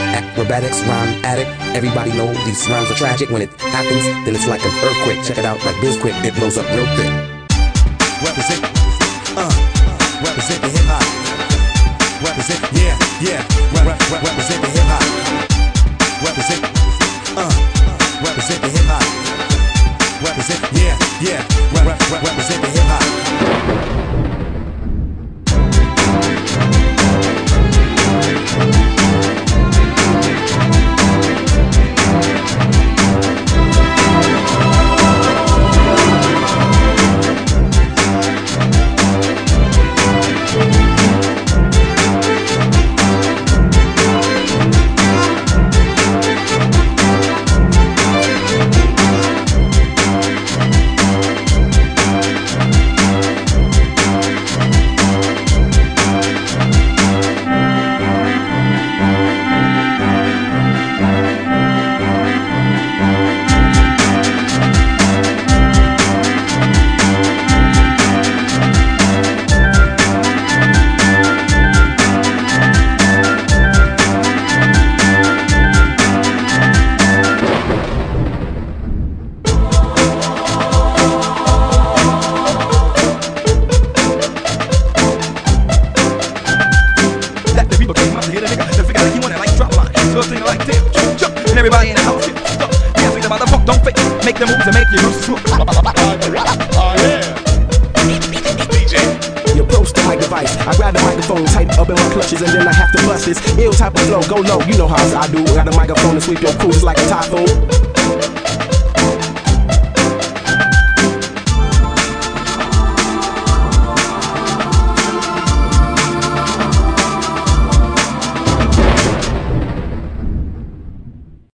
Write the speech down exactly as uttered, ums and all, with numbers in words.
Acrobatics, rhyme addict. Everybody know these rhymes are tragic. When it happens, then it's like an earthquake. Check it out like BizQuick, it blows up real quick. Represent, uh, represent the hip hop. Represent, yeah, yeah. Rep, rep, rep, represent the hip hop. Represent, uh, represent the hip hop. Represent, yeah, yeah. Rep, rep, rep, represent the hip hop. Everybody in the house, yeah, think about the fuck, don't fake, make the moves and make you loose. Oh yeah. D J. You approach the mic device, I grab the microphone, tight up in my clutches, and then I have to bust this ill type of flow. Go low, you know how I do. Got a microphone to sweep your crew just like a typhoon.